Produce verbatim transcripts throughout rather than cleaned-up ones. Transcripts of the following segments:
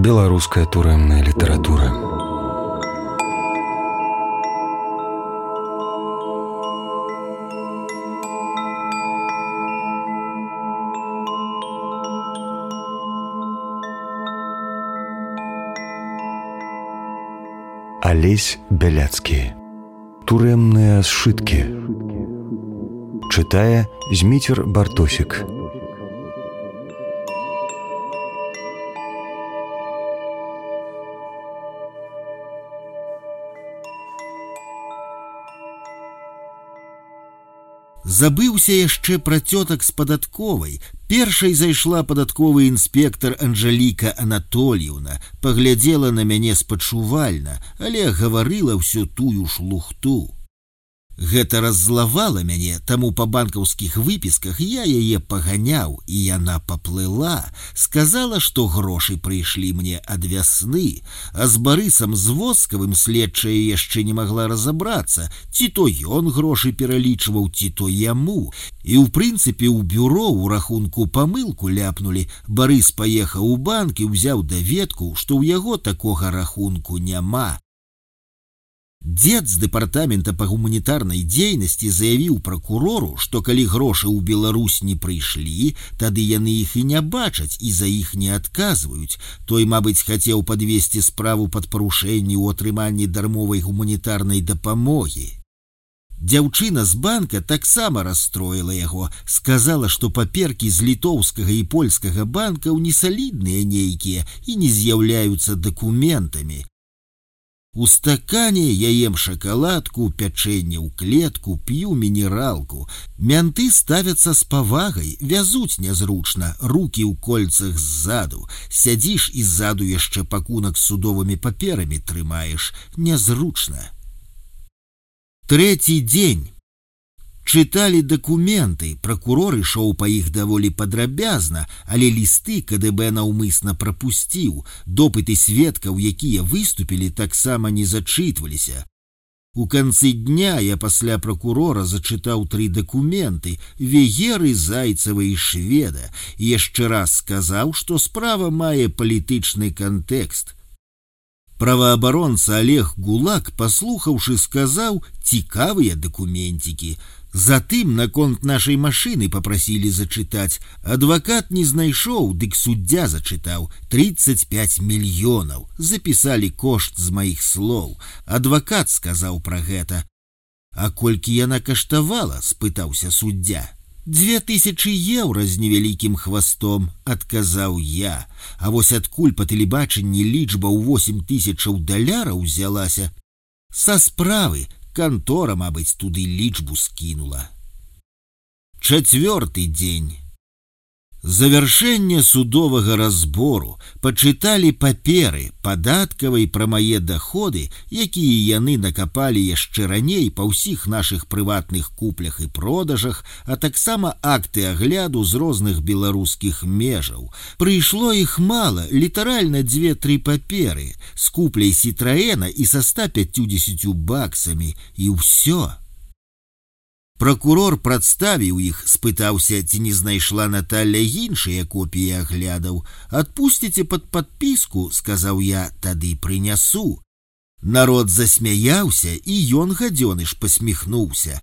Беларуская турэмная літаратура. Алесь Бяляцкі. Турэмныя сшыткі. Чытае Зміцер Бартосік. Забыўся яшчэ пра цётак з падатковай. Першай зайшла падатковы інспектар Анжаліка Анатольевна, паглядзела на мяне спачувальна, але гаварыла ўсё тую ж лухту. Гэта раззлавала мяне, таму па банкаўскіх выпісках я яе паганяў, і яна паплыла, сказала, што грошы прыйшлі мне ад вясны, а з Барысам Звозкавым следчая яшчэ не магла разабрацца, ці то ён грошы пералічваў, ці то яму. І ў прынцыпе ў бюро ў рахунку памылку ляпнулі. Барыс паехаў у банк і ўзяў даведку, што ў яго такога рахунку няма. Дзед з дэпартамента па гуманітарнай дзейнасці заявіў пракурору, што калі грошы ў Беларусь не прыйшлі, тады яны іх і не бачаць і за іх не адказваюць. Той, мабыць, хацеў падвесці справу пад парушэнні ў атрыманні дармовай гуманітарнай дапамогі. Дзяўчына з банка таксама расстроіла яго, сказала, што паперкі з літоўскага і польскага банкаў несалідныя нейкія і не з'яўляюцца дакументамі. У стакане я ем шакаладку, пячэнне ў клетку, п'ю мінералку. Мянты ставяцца з павагай, вязуць нязручна, рукі ў кольцах ззаду. Сядзіш і ззаду яшчэ пакунак з судовымі паперамі трымаеш. Нязручна. Трэці дзень. Чыталі дакументы, пракурор ішоў па іх даволі падрабязна, але лісты ка дэ бэ наўмысна прапусціў, допыты сведкаў, якія выступілі, таксама не зачытваліся. У канцы дня я пасля пракурора зачытаў тры дакументы: Вегеры, Зайцева і Шведа, і яшчэ раз сказаў, што справа мае палітычны кантэкст. Праваабаронца Олег Гулак, паслухаўшы, сказаў: цікавыя дакументікі. Затым наконт нашай машыны папрасілі зачытаць. Адвакат не знайшоў, дык суддзя зачытаў. тридцать пять мільёнаў. Запісалі кошт з маіх слоў. Адвакат сказаў пра гэта. А колькі яна каштавала, спытаўся суддзя. Две тысячы еўра з невялікім хвастом, адказаў я. А вось адкуль па тэлебачанні лічба ў восемь тысячаў даляраў узялася? Са справы. Кантора, мабыць, туды лічбу скінула. Чацвёрты дзень. Завяршэнне судовага разбору. Пачыталі паперы падаткавай пра мае даходы, якія яны накапалі яшчэ раней па ўсіх нашых прыватных куплях і продажах, а таксама акты агляду з розных беларускіх межаў. Прыйшло іх мала, літаральна дзве-тры паперы, з купляй Сітраэна і са ста пяццюдзесяцю баксамі, і ўсё. Пракурор прадставіў іх, спытаўся, ці не знайшла Наталля іншыя копіі аглядаў. Адпусціце пад падпіску, сказаў я, тады прынясу. Народ засмяяўся, і ён, гадзёныш, пасміхнуўся.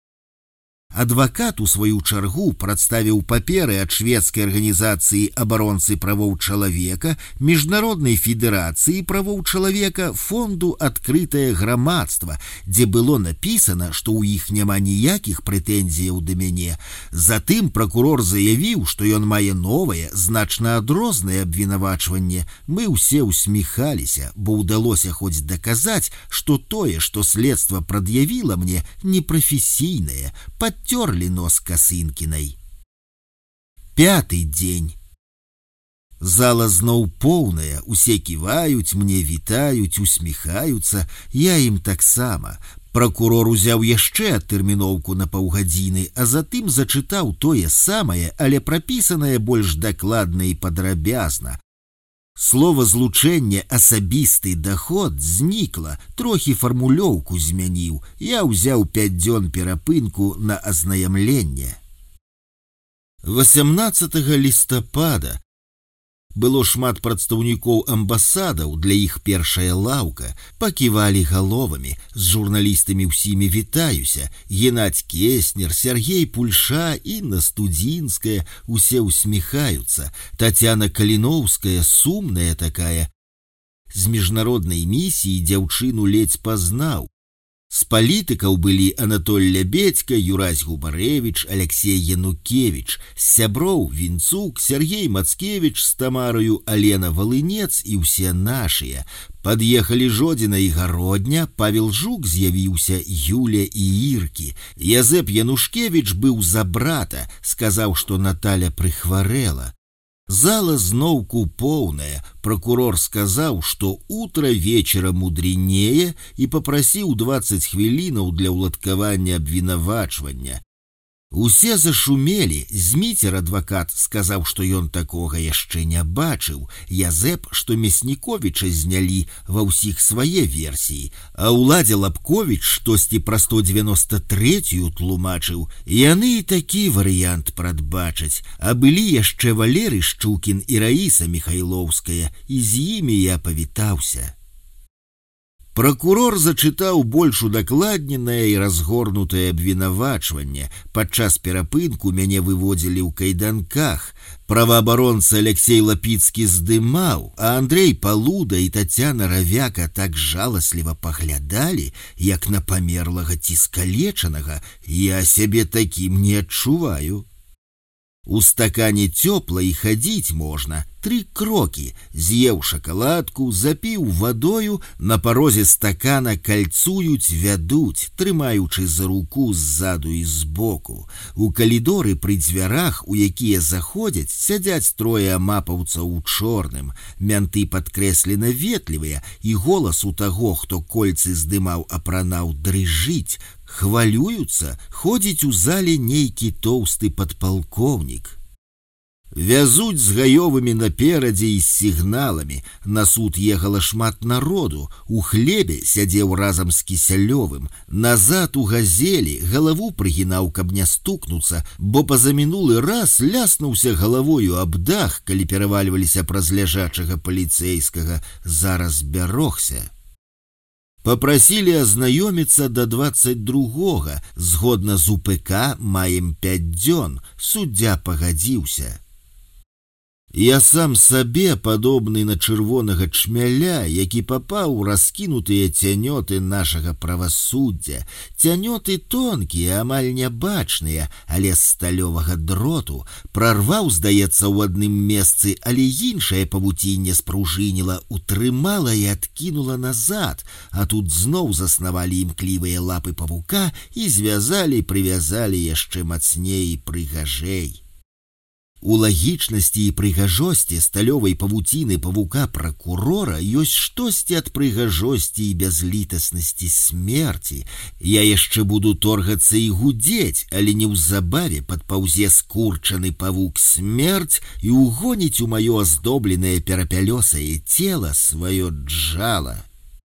Адвакат у сваю чаргу прадставіў паперы ад шведскай арганізацыі абаронцы правоў чалавека, міжнароднай федэрацыі правоў чалавека, фонду «Адкрытае грамадства», дзе было напісана, што ў іх няма ніякіх прэтэнзіяў да мяне. Затым пракурор заявіў, што ён мае новае, значна адрознае абвінавачванне. Мы ўсе ўсміхаліся, бо ўдалося хоць даказаць, што тое, што следства прад'явіла мне, непрафесійнае, подтёрли нос Косынкиной. Пятый дзень. Зала зноў поўная, усе ківаюць мне, вітаюць, усміхаюцца, я ім таксама. Пракурор узяў яшчэ адтэрміноўку на паўгадзіны, а затым зачытаў тое самае, але прапісанае больш дакладна і падрабязна. Слова злучэнне асабісты даход знікла, трохі фармулёўку змяніў. Я ўзяў пяць дзён перапынку на азнаямленне. восемнадцатага лістапада Было шмат прадстаўнікоў амбасадаў, для іх першая лаўка. Паківалі галовамі, з журналістамі ўсімі вітаюся. Геннадзь Кеснер, Сергей Пульша, Інна Студзінская, усе усміхаюцца. Татьяна Каліноўская, сумная такая. З міжнароднай місіі дзяўчыну ледзь пазнаў. З палітыкаў былі Анатоль Лябедька, Юрась Губарэвіч, Алексей Янукевіч, з сяброў Вінцук, Сергей Мацкевіч з Тамарою, Алена Валынец і ўсе нашыя. Пад'ехалі Жодзіна і Гародня, Павел Жук з'явіўся, Юля і Іркі. Язэп Янушкевіч быў за брата, сказаў, што Наталя прыхварэла. Зала зноўку поўная. Прокурор сказаў, што утро вечера мудренее і папрасіў дваццаць хвілінаў для ўладкавання абвінавачвання. Усе зашумелі. Зміцер, адвакат, сказаў, што ён такога яшчэ не бачыў. Язэп, што Мясніковіча знялі, ва ўсіх свае версіі. А Уладзе Лапковіч штосьці пра сто дзевяноста трэцюю тлумачыў. Яны і такі варыянт прадбачаць. А былі яшчэ Валерый Шчукін і Раіса Міхайлоўская, і з імі я павітаўся. Прокурор зачытаў больш удакладненае і разгорнутае абвінавачванне. Падчас перапынку мяне выводзілі ў кайданках. Праваабаронца Алексей Лапіцкі здымаў, а Андрей Палуда і Тацяна Равяка так жаласліва паглядалі, як на памерлага ці скалечанага. Я сябе такім не адчуваю. У стакане цёпла і хадзіць можна. Тры крокі. З'еў шакаладку, запіў вадою, на парозе стакана кальцуюць, вядуць, трымаючы за руку ззаду і збоку. У калідоры пры дзвярах, у якія заходзяць, сядзяць трое амапаўцаў у чорным. Мянты падкрэслена ветлівыя, і голас у таго, хто кольцы здымаў, апранаў, дрыжыць. Хвалююцца, ходзіць у зале нейкі тоўсты падпалкоўнік. Вязуць з гаёвымі наперадзе і з сігналамі. На суд ехала шмат народу. У хлебе сядзеў разам з Кісялёвым. Назад у газелі галаву прыгінаў, каб не стукнуцца, бо пазамінулы раз ляснуўся галавою аб дах, калі перавальваліся праз ляжачага паліцэйскага. Зараз бярогся. Папрасілі азнаёміцца да дваццаць другога. Згодна з УПК маем пяць дзён. Суддзя пагадзіўся. Я сам сабе падобны на чырвонага чмяля, які папаў у раскінутыя цянёты нашага правасуддзя. Цянёты тонкія, амаль нябачныя, але з сталёвага дроту. Прарваў, здаецца, у адным месцы, але іншае павуцінне спружыніла, утрымала і адкінула назад, а тут зноў заснавалі імклівыя лапы павука і звязалі, прывязалі яшчэ мацней і прыгажэй. У лагічнасці і прыгажосці сталёвай павуціны павука пракурора ёсць штосьці ад прыгажосці і бязлітаснасці смерці. Я яшчэ буду торгацца і гудзець, але неўзабаве падпаўзе скурчаны павук смерць і угоніць у маё аздобленае перапялёсае цела сваё джала.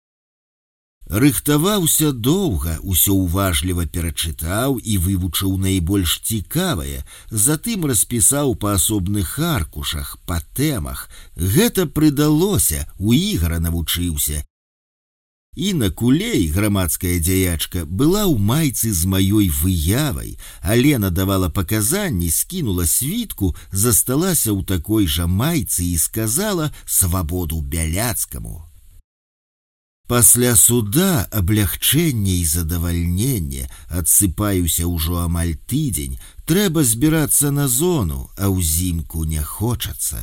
Рыхтаваўся доўга, усё уважліва перачытаў і вывучыў найбольш цікавае, затым распісаў па асобных аркушах, па тэмах. Гэта прыдалося, у Ігара навучыўся. Інна Кулей, грамадская дзяячка, была ў майцы з маёй выявай. Алена давала паказанні, скінула світку, засталася ў такой жа майцы і сказала «Свабоду Бяляцкаму». Пасля суда аблягчэнне і задавальненне, адсыпаюся ўжо амаль тыдзень, трэба збірацца на зону, а ўзімку не хочацца.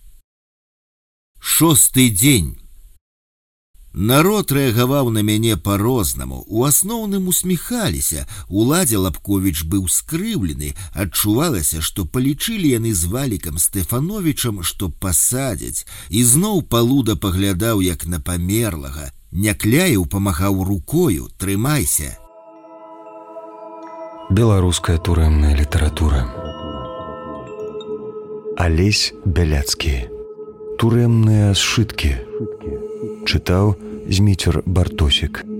Шосты дзень. Народ рэагаваў на мяне па-рознаму, у асноўным усміхаліся, Уладзе Лапковіч быў скрыўлены, адчувалася, што палічылі яны з Валікам Стэфановічам, што пасадзяць, і зноў Палуда паглядаў як на памерлага. Някляеў памахаў рукою, трымайся. Беларуская турэмная літаратура. Алесь Бяляцкі. Турэмныя сшыткі. Чытаў Зміцер Бартосік.